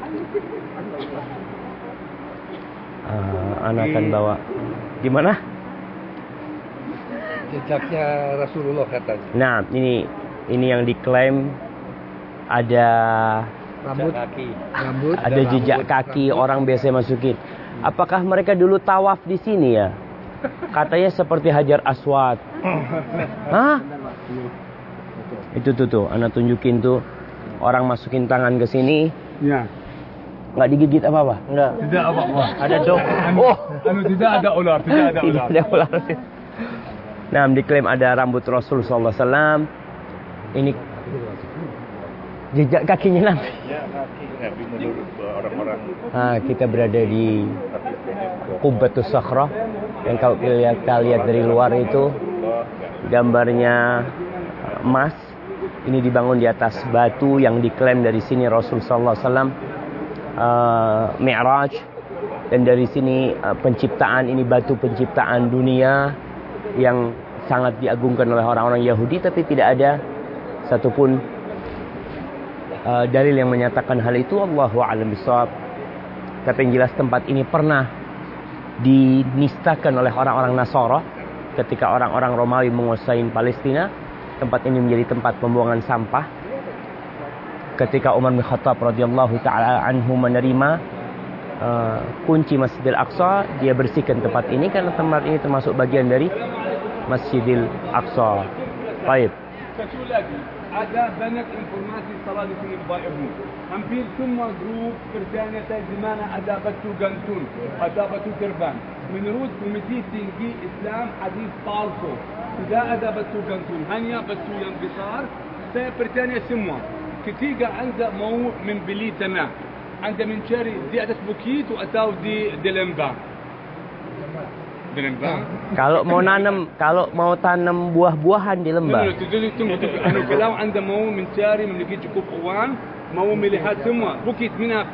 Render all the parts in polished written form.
Ana akan bawa. Gimana? Jejaknya Rasulullah katanya. Nah, ini yang diklaim ada Rambut, ada jejak kaki orang biasa masukin. Apakah mereka dulu tawaf di sini ya? Katanya seperti Hajar Aswad. Hah? Itu tuh, Ana tunjukin tuh. Orang masukin tangan ke sini. Ya. Nggak digigit apa-apa? Enggak. Tidak apa-apa. Ada dong. Oh, tidak ada ular, tidak ada ular. Tidak ada ular. Nah, diklaim ada rambut Rasul sallallahu alaihi wasallam. Ini jejak kakinya Nabi. Ya, kaki Nabi menurut orang-orang. Kita berada di Qubbatus Sakhrah. Yang kalau kita lihat dari luar itu gambarnya emas. Ini dibangun di atas batu yang diklaim dari sini Rasul sallallahu alaihi wasallam Mi'raj, dan dari sini penciptaan ini batu penciptaan dunia yang sangat diagungkan oleh orang-orang Yahudi, tapi tidak ada satupun dalil yang menyatakan hal itu. Allahu a'lam bishawab. Tapi yang jelas tempat ini pernah dinistakan oleh orang-orang Nasara ketika orang-orang Romawi menguasai Palestina. Tempat ini menjadi tempat pembuangan sampah. Ketika Umar bin Khattab radhiyallahu taala anhu menerima kunci Masjidil Aqsa, dia bersihkan tempat ini karena tempat ini termasuk bagian dari Masjidil Aqsa. Baik. Satu lagi, ada banyak informasi salah di sini Bapak Ibu. Hampir semua grup bertanya di mana ada batu gantun, ada batu terbang. Menurut Komite Tinggi Islam hadis palsu. Tidak ada batu gantun, hanya batu yang besar. Saya bertanya semua. Ketika anda mau membeli tanah, anda mencari di atas bukit atau di lembah? Di lembah. Kalau mau tanam buah-buahan di lembah. Tunggu. Kalau anda mau mencari memiliki cukup uang, mau melihat semua bukit Minaka.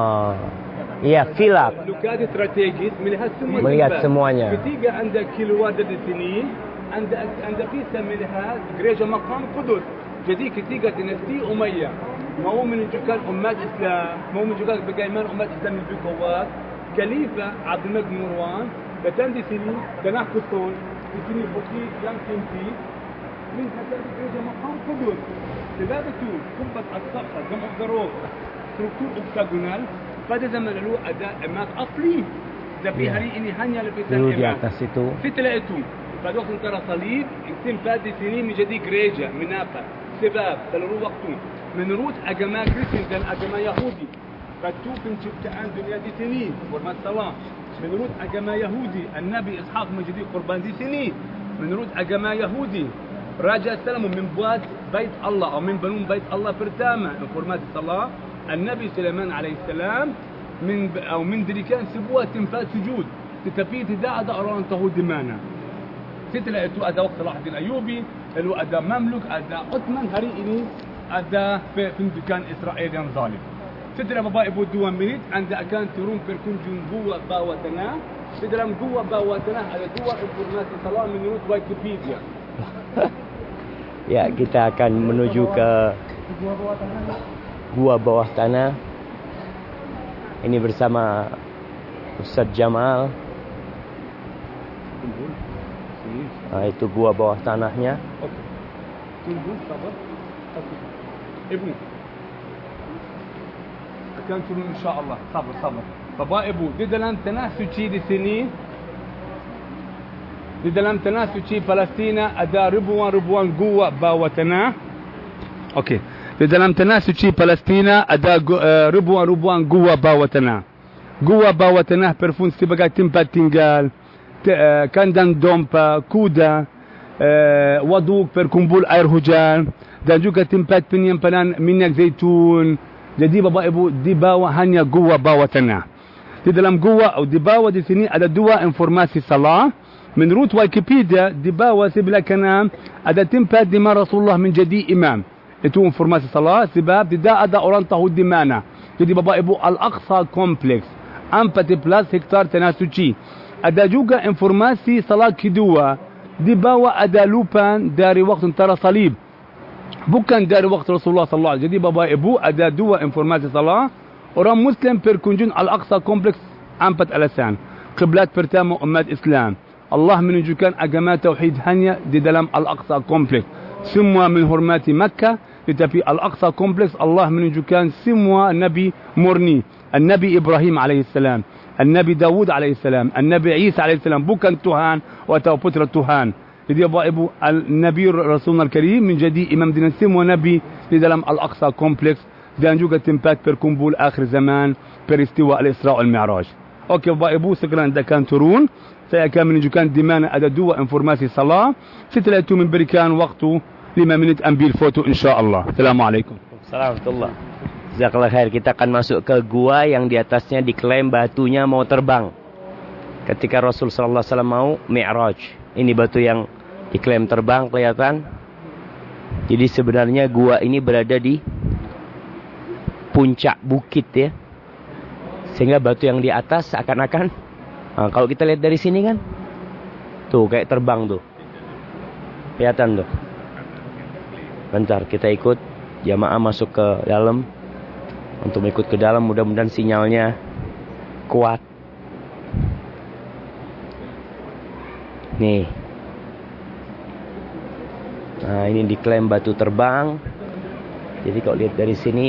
Iya, filak. Lokasi strategis melihat semua. Melihat semuanya. Ketika anda keluar dari sini, anda bisa melihat gereja Maqam Qudus. Jadi ketika dinasti Umayyah mau menunjukkan umat Islam, mau menunjukkan bagaimana umat Islam lebih kuat, Khalifah Abdul Malik bin Marwan datang di sini tanah kosong, di sini bukit yang sempit, melihat gereja Maqam Qudus. Sebab itu Qubbat As-Sakhr, Jamu' Darur, struktur oktagonal. Pada zaman lalu ada emas asli, tapi hari ini hanya lepisan emas. Di atas itu. Setelah itu, pada waktu antara salib, tempat di sini menjadi gereja, menapa. Sebab seluruh waktu menurut agama Kristen dan agama Yahudi, batu penciptaan dunia di sini, hormat salah. Menurut agama Yahudi, Nabi Ishaq menjadi korban di sini. Menurut agama Yahudi, Raja Salomon membuat bait Allah atau membangun bait Allah pertama, hormat salah. Nabi Sulaiman alaihissalam mendirikan sebuah tempat sujud, tetapi tidak ada orang tahu di mana. Setelah itu ada waktu Salahuddin Ayyubi, lalu ada Mamluk, ada Uthman, hari ini ada pendudukan Israel yang zalim. Setelah Bapak Ibu 2 menit, anda akan turun berkunjung gua bawah tanah. Di dalam gua bawah tanah ada 2 informasi salah menurut Wikipedia. Ya, kita akan menuju ke gua bawah tanah. Ini bersama Ustaz Jamal. Itu gua bawah tanahnya. Tunggu, sabar. Ibu akan turun insyaAllah. Sabar. Bapak Ibu, di dalam tanah suci di sini, di dalam tanah suci Palestina ada ribuan gua bawah tanah. Okey. Di dalam tanah suci Palestina ada ribuan gua bawah tanah. Gua bawah tanah berfungsi sebagai tempat tinggal, kandang domba, kuda, waduk perkumpul air hujan, dan juga tempat penyimpanan minyak zaitun. Jadi Bapak Ibu, di bawah hanya gua bawah tanah. Di dalam gua atau di bawah di sini ada 2 informasi salah. Menurut Wikipedia, di bawah sebelah kanan ada tempat di mana Rasulullah menjadi imam. Itu informasi salah sebab tidak ada orang tahu di mana. Jadi Bapak Ibu, Al-Aqsa Complex 14 hektar tanah suci. Ada juga informasi salah kedua, di bawah ada lupan dari waktu antara salib, bukan dari waktu Rasulullah sallallahu alaihi wasallam. Jadi Bapak Ibu, ada 2 informasi salah. Orang Muslim berkunjung Al-Aqsa Kompleks 4 alasan. Qiblat pertama umat Islam. Allah menunjukkan agama Tauhid hanya di dalam Al-Aqsa Kompleks. Semua menghormati Makkah, tetapi Al-Aqsa Kompleks Allah menunjukkan semua Nabi murni. Nabi Ibrahim alaihissalam, Nabi Dawud alaihissalam, Nabi Isa alaihissalam, bukan Tuhan atau putra Tuhan. Jadi Bapak Ibu, Nabi Rasulullah Al-Karim menjadi imam dengan semua Nabi di dalam Al-Aqsa Kompleks dan juga tempat berkumpul akhir zaman peristiwa Al-Isra wal-Mi'raj. Okey Bapak Ibu, sekarang anda akan turun. Saya akan menunjukkan di mana ada 2 informasi salat. Setelah itu memberikan waktu 5 minit ambil foto insya-Allah. Assalamualaikum. Assalamualaikum. Jazakallah khair. Kita akan masuk ke gua yang di atasnya diklaim batunya mau terbang. Ketika Rasul sallallahu alaihi wasallam mau Mi'raj. Ini batu yang diklaim terbang, kelihatan. Jadi sebenarnya gua ini berada di puncak bukit ya. Sehingga batu yang di atas seakan-akan, kalau kita lihat dari sini kan, tuh kayak terbang tuh. Kelihatan tuh. Bentar, kita ikut jamaah masuk ke dalam. Untuk ikut ke dalam, mudah-mudahan sinyalnya kuat. Nih. Nah, ini diklaim batu terbang. Jadi kalau lihat dari sini,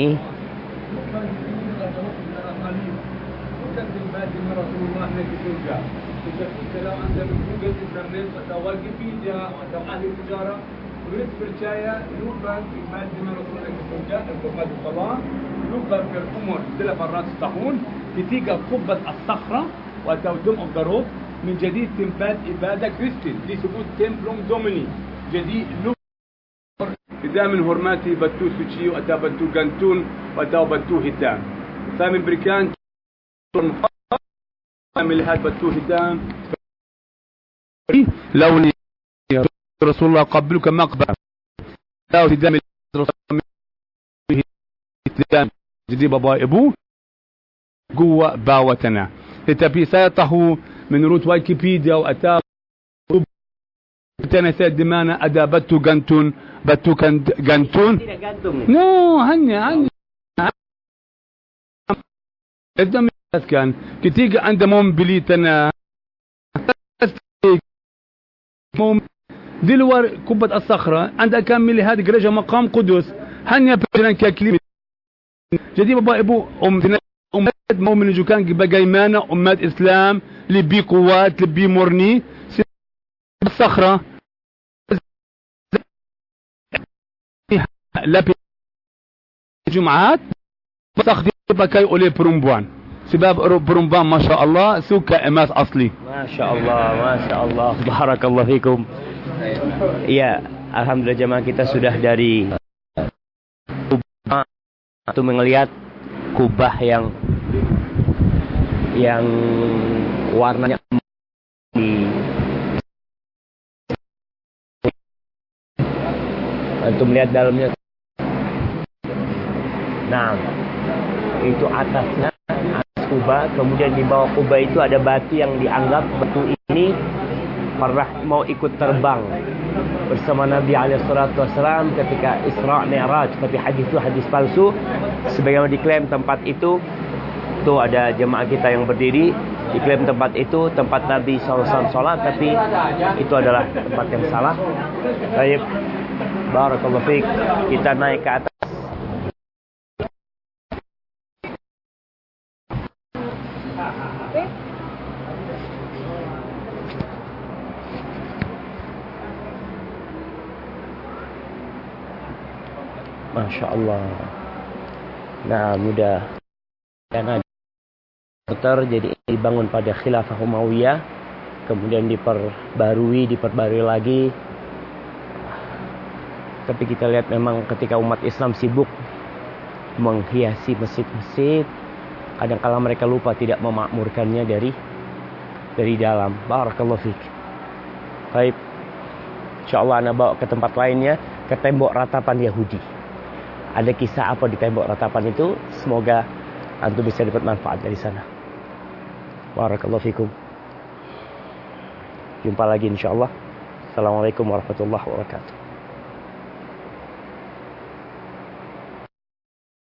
percaya lupa ibadah Rasulullah SAW lupa berumur 800 tahun ketika kubbat as-sakhra atau Dom of the Rock menjadi tempat ibadah Kristen disebut Templum Domini. Jadi lupa tidak menghormati batu suci atau batu gantun atau batu hitam. Saya memberikan melihat batu hitam launi Rasulullah qabluka maqbah. Jadi Bapak Ibu, gua bawah tanah. Tetapi saya tahu menurut Wikipedia atau tanah saya di mana ada batu gantun, batu gantun. tidak gantung. No, hanya. Kita menjelaskan ketika anda mau membeli tanah di luar kubbat as-sakhra, anda akan melihat gereja Maqam Qudus hanya berjalan kaki. Jadi Bapak Ibu, umat mau menunjukkan bagaimana umat Islam lebih kuat, lebih murni. As-sakhra lapis Jumaat dipakai oleh perempuan. Sebab perempuan Masya Allah suka emas asli. Masya Allah, Masya Allah. Barakallahu fikum. Iya, alhamdulillah jemaah kita sudah dari Kubah atau melihat kubah yang warnanya untuk melihat dalamnya. Nah, itu atasnya kubah, kemudian di bawah kubah itu ada batu yang dianggap batu ini pernah mau ikut terbang bersama Nabi SAW ketika Isra Mi'raj. Tapi hadis itu hadis palsu. Sebagaimana diklaim tempat itu, tuh ada jemaah kita yang berdiri, diklaim tempat itu tempat Nabi SAW sholat, tapi itu adalah tempat yang salah. Baik, barakallahu fiik. Kita naik ke atas. Masya Allah. Nah, mudah. Karena jadi dibangun pada Khilafah Umayyah, kemudian diperbarui lagi. Tapi kita lihat memang ketika umat Islam sibuk menghiasi masjid-masjid, kadang-kala mereka lupa tidak memakmurkannya dari dalam. Barakallahu fiik. Baik. Insyaallah Anda bawa ke tempat lainnya, ke tembok ratapan Yahudi. Ada kisah apa di tembok ratapan itu? Semoga antum bisa dapat manfaat dari sana. Barakallahu fikum. Jumpa lagi insyaallah. Assalamualaikum warahmatullahi wabarakatuh.